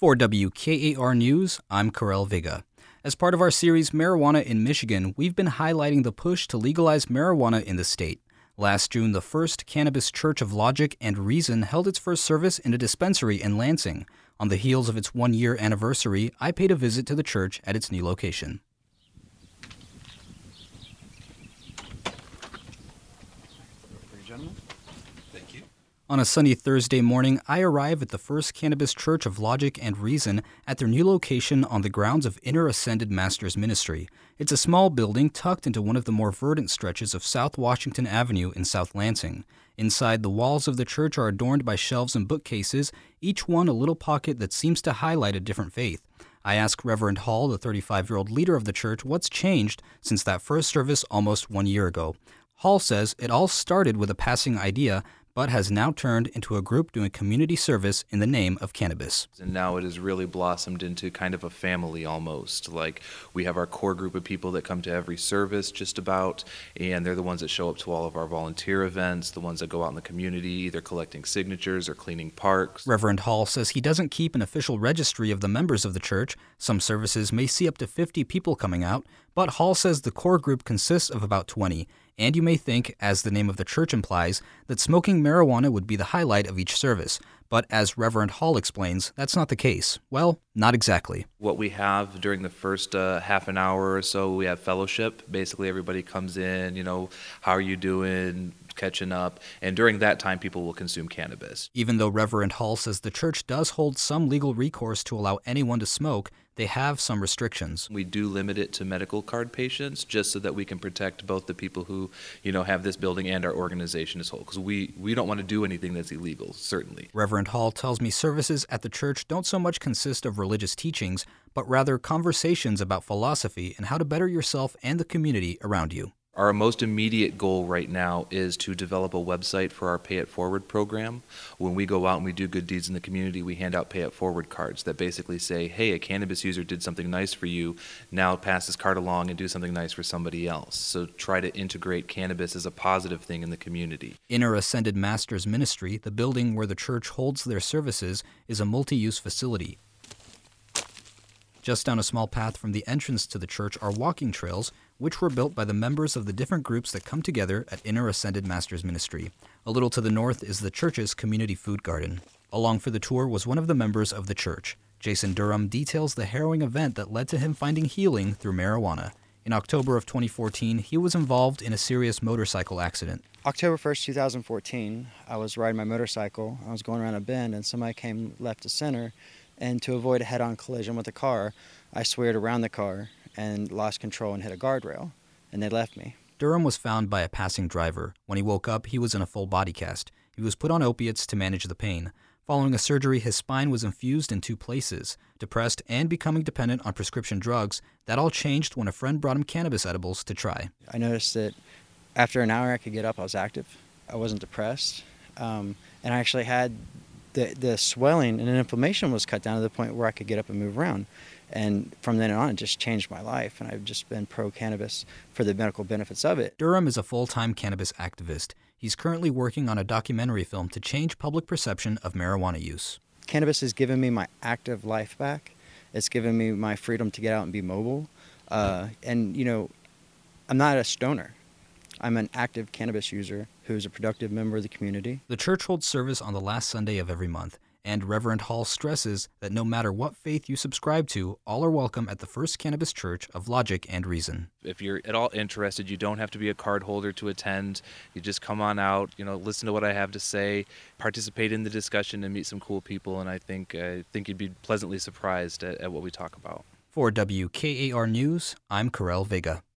For WKAR News, I'm Karel Vega. As part of our series Marijuana in Michigan, we've been highlighting the push to legalize marijuana in the state. Last June, the First Cannabis Church of Logic and Reason held its first service in a dispensary in Lansing. On the heels of its one-year anniversary, I paid a visit to the church at its new location. Thank you. On a sunny Thursday morning, I arrive at the First Cannabis Church of Logic and Reason at their new location on the grounds of Inner Ascended Masters Ministry. It's a small building tucked into one of the more verdant stretches of South Washington Avenue in South Lansing. Inside, the walls of the church are adorned by shelves and bookcases, each one a little pocket that seems to highlight a different faith. I ask Reverend Hall, the 35-year-old leader of the church, what's changed since that first service almost 1 year ago. Hall says it all started with a passing idea, but has now turned into a group doing community service in the name of cannabis. And now it has really blossomed into kind of a family almost. Like, we have our core group of people that come to every service just about, and they're the ones that show up to all of our volunteer events, the ones that go out in the community, either collecting signatures or cleaning parks. Reverend Hall says he doesn't keep an official registry of the members of the church. Some services may see up to 50 people coming out, but Hall says the core group consists of about 20. And you may think, as the name of the church implies, that smoking marijuana would be the highlight of each service. But as Reverend Hall explains, that's not the case. Well, not exactly. What we have during the first half an hour or so, we have fellowship. Basically, everybody comes in, how are you doing, catching up. And during that time, people will consume cannabis. Even though Reverend Hall says the church does hold some legal recourse to allow anyone to smoke, they have some restrictions. We do limit it to medical card patients just so that we can protect both the people who, have this building and our organization as a whole. Because we don't want to do anything that's illegal, certainly. Reverend Hall tells me services at the church don't so much consist of religious teachings, but rather conversations about philosophy and how to better yourself and the community around you. Our most immediate goal right now is to develop a website for our Pay It Forward program. When we go out and we do good deeds in the community, we hand out Pay It Forward cards that basically say, hey, a cannabis user did something nice for you, now pass this card along and do something nice for somebody else. So try to integrate cannabis as a positive thing in the community. Inner Ascended Masters Ministry, the building where the church holds their services, is a multi-use facility. Just down a small path from the entrance to the church are walking trails, which were built by the members of the different groups that come together at Inner Ascended Masters Ministry. A little to the north is the church's community food garden. Along for the tour was one of the members of the church. Jason Durham details the harrowing event that led to him finding healing through marijuana. In October of 2014, he was involved in a serious motorcycle accident. October 1st, 2014, I was riding my motorcycle. I was going around a bend and somebody came left to center. And to avoid a head-on collision with the car, I swerved around the car and lost control and hit a guardrail, and they left me. Durham was found by a passing driver. When he woke up, he was in a full body cast. He was put on opiates to manage the pain. Following a surgery, his spine was infused in 2 places. Depressed and becoming dependent on prescription drugs, that all changed when a friend brought him cannabis edibles to try. I noticed that after an hour I could get up, I was active. I wasn't depressed, and I actually had the swelling and inflammation was cut down to the point where I could get up and move around. And from then on, it just changed my life, and I've just been pro-cannabis for the medical benefits of it. Durham is a full-time cannabis activist. He's currently working on a documentary film to change public perception of marijuana use. Cannabis has given me my active life back. It's given me my freedom to get out and be mobile. I'm not a stoner. I'm an active cannabis user who's a productive member of the community. The church holds service on the last Sunday of every month, and Reverend Hall stresses that no matter what faith you subscribe to, all are welcome at the First Cannabis Church of Logic and Reason. If you're at all interested, you don't have to be a card holder to attend. You just come on out, listen to what I have to say, participate in the discussion, and meet some cool people, and I think you'd be pleasantly surprised at what we talk about. For WKAR News, I'm Karel Vega.